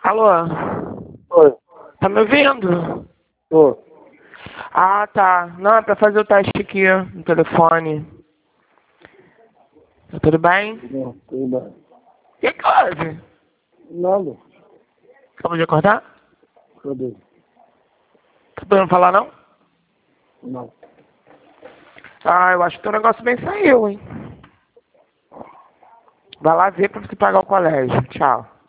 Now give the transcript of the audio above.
Alô? Oi. Tá me ouvindo? Tô. Ah, tá. Não, é pra fazer o teste aqui no telefone. Tá tudo bem? Não, tudo bem. O que houve? Nada. Acabou de acordar? Cadê? Tá podendo falar, não? Não. Ah, eu acho que teu negócio bem saiu, hein? Vai lá ver pra você pagar o colégio. Tchau.